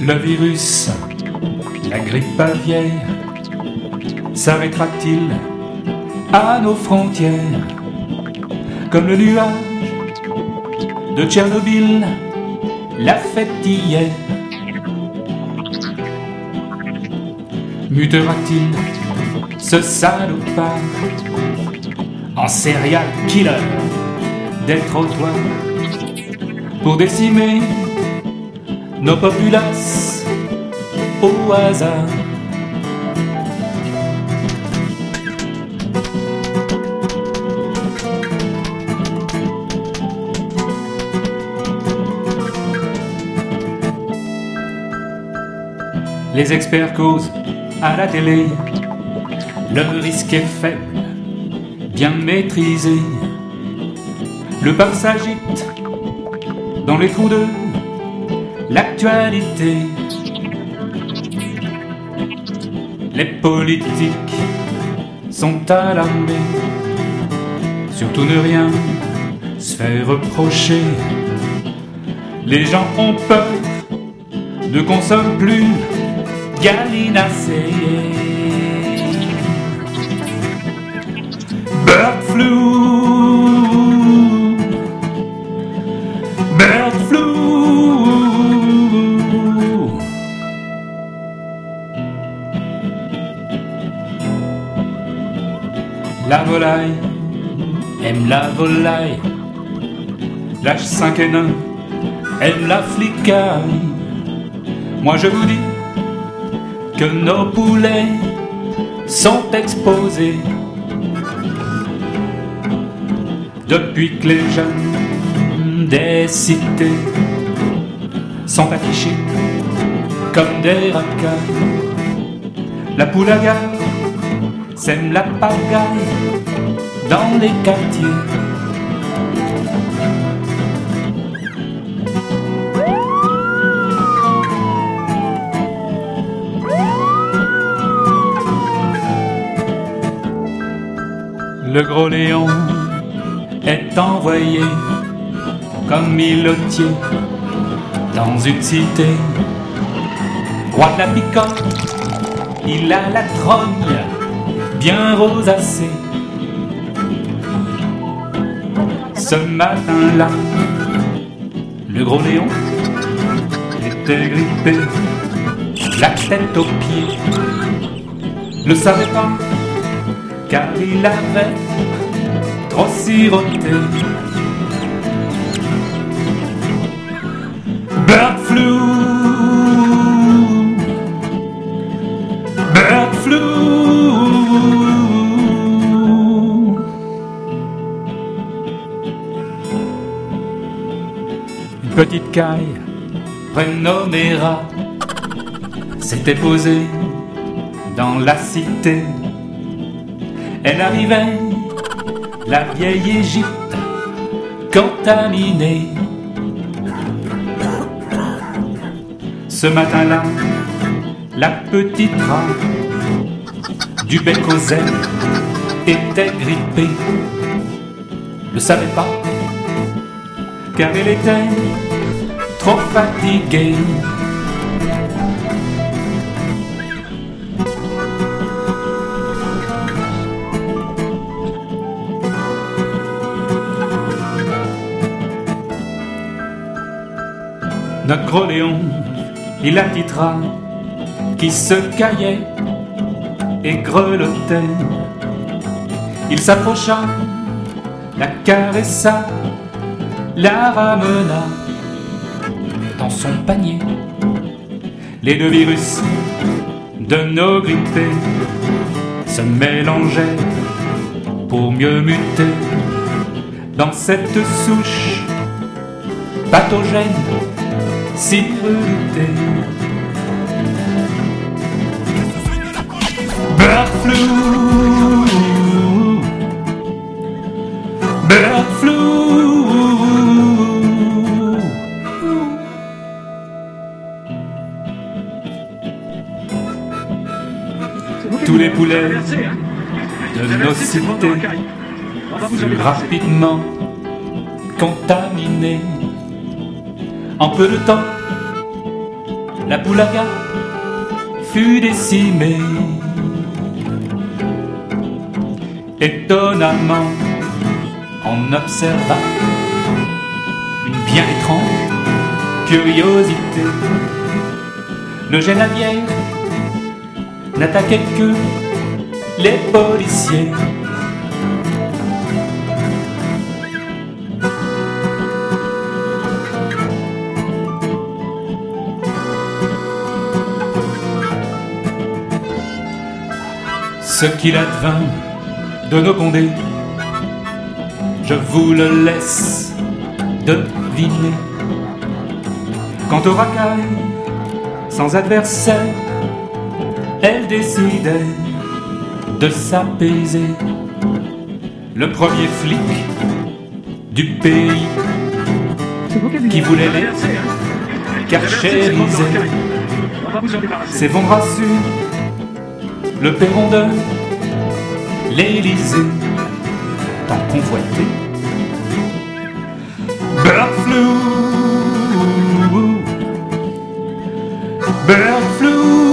Le virus, la grippe aviaire, s'arrêtera-t-il à nos frontières? Comme le nuage de Tchernobyl l'a fait hier. Mutera-t-il ce salopard en serial killer des trottoirs pour décimer nos populaces au hasard? Les experts causent à la télé, le risque est faible, bien maîtrisé. Le pape s'agite dans les trous de l'actualité. Les politiques sont alarmés, surtout ne rien se faire reprocher. Les gens ont peur ne consomment plus gallinacées. Bird flu, bird flu. La volaille aime la volaille, l'H5N1 aime la flicaille. Moi je vous dis que nos poulets sont exposés depuis que les jeunes des cités sont affichés comme des racailles. La poule à gare sème la pagaille dans les quartiers. Le gros Léon est envoyé comme îlotier dans une cité. Roi de la picote, il a la trogne bien rosacée. Ce matin-là, le gros Léon était grippé, la tête aux pieds. Le savait pas, car il avait trop siroté. Bird flu, bird flu. Une petite caille prénommée Rat s'était posée dans la cité. Elle arrivait, la vieille Égypte contaminée. Ce matin-là, la petite Rat du bec aux ailes était grippée. Ne savait pas, car elle était trop fatiguée. Notre gros Léon, il la petite Rat qui se caillait et grelottait. Il s'approcha, la caressa, la ramena dans son panier. Les deux virus de nos grippés se mélangeaient pour mieux muter dans cette souche pathogène si redoutée. Bird flu, bird flu. Tous les poulets de nos cités furent rapidement contaminés. En peu de temps, la Poulaga fut décimée. Étonnamment, on observa une bien étrange curiosité. Le Geneviève n'attaquait que les policiers. Ce qu'il advint de nos condés, je vous le laisse deviner. Quant aux racailles, sans adversaire, elle décidait de s'apaiser. Le premier flic du pays qui voulait les carchériser s'évondra sur le perron de l'Élysée, tant convoité. Bird flu, bird flu.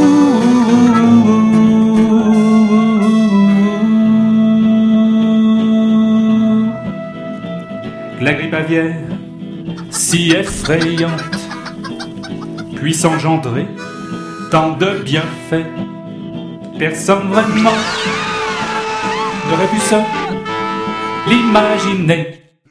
La grippe aviaire, si effrayante, puisse engendrer tant de bienfaits. Personne vraiment n'aurait pu se l'imaginer.